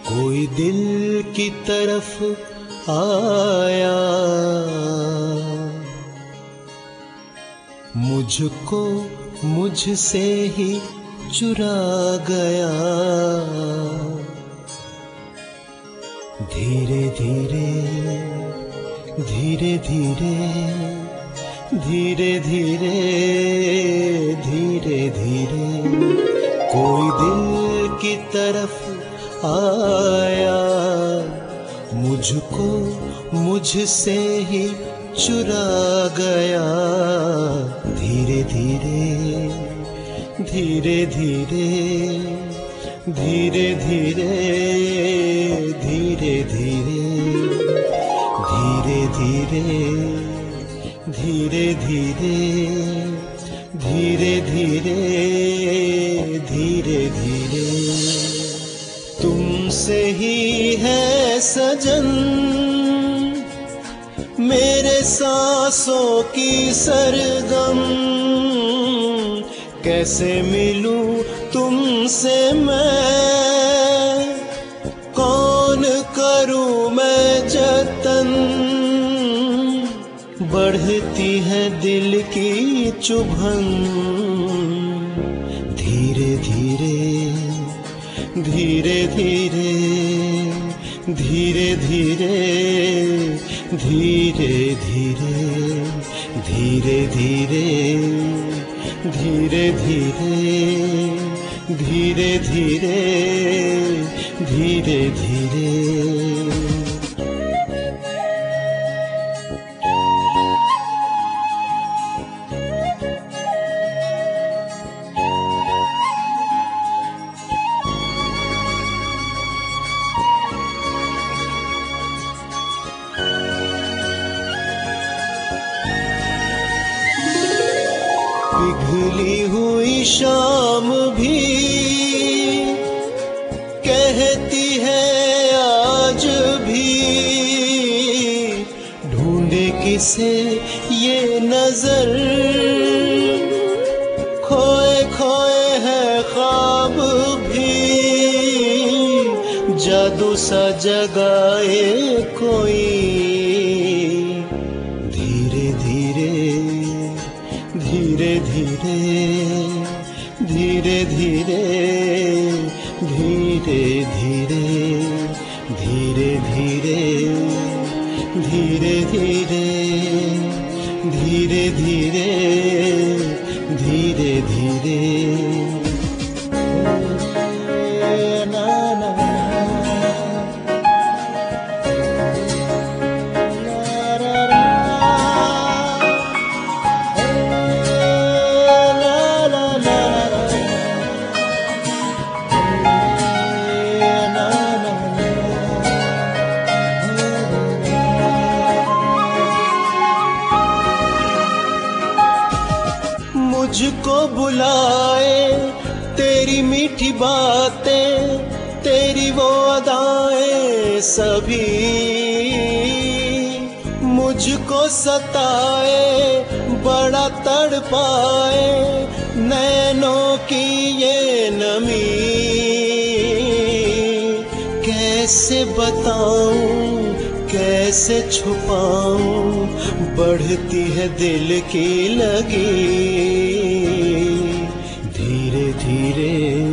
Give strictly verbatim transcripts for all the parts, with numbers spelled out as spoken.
कोई दिल की तरफ आया, मुझको मुझसे ही चुरा गया। धीरे धीरे धीरे धीरे धीरे धीरे धीरे धीरे कोई दिल की तरफ आया, मुझको मुझसे ही चुरा गया। धीरे धीरे धीरे धीरे धीरे धीरे धीरे धीरे धीरे धीरे धीरे धीरे धीरे धीरे धीरे तुमसे ही है सजन मेरे सांसों की सरगम। कैसे मिलूं तुमसे मैं, कौन करूं मैं जतन। बढ़ती है दिल की चुभन। धीरे धीरे धीरे धीरे धीरे धीरे धीरे धीरे धीरे धीरे धीरे धीरे धीरे धीरे धीरे पिघली हुई शाम भी कहती है आज भी, ढूंढे किसे ये नजर। खोए खोए है ख्वाब भी, जादू सा जगाए कोई। धीरे धीरे धीरे धीरे धीरे धीरे धीरे धीरे धीरे धीरे धीरे धीरे धीरे धीरे धीरे ना ना मुझको बुलाए तेरी मीठी बातें, तेरी वो अदाएं सभी। मुझको सताए बड़ा तड़पाए नैनों की ये नमी। कैसे बताऊं कैसे छुपाऊं, बढ़ती है दिल की लगी। धीरे धीरे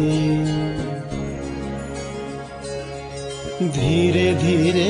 धीरे धीरे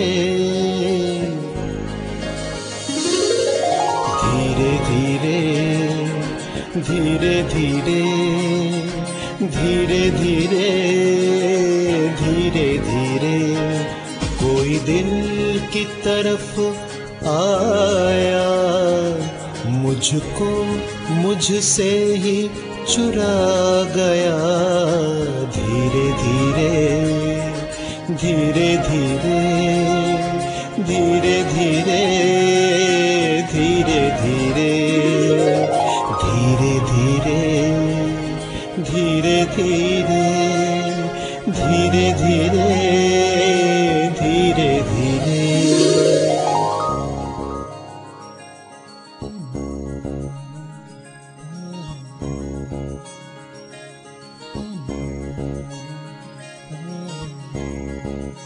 धीरे धीरे धीरे धीरे धीरे धीरे धीरे धीरे कोई दिल की तरफ आया, मुझको मुझसे ही चुरा गया। धीरे धीरे धीरे धीरे धीरे धीरे धीरे धीरे धीरे धीरे धीरे धीरे धीरे धीरे धीरे धीरे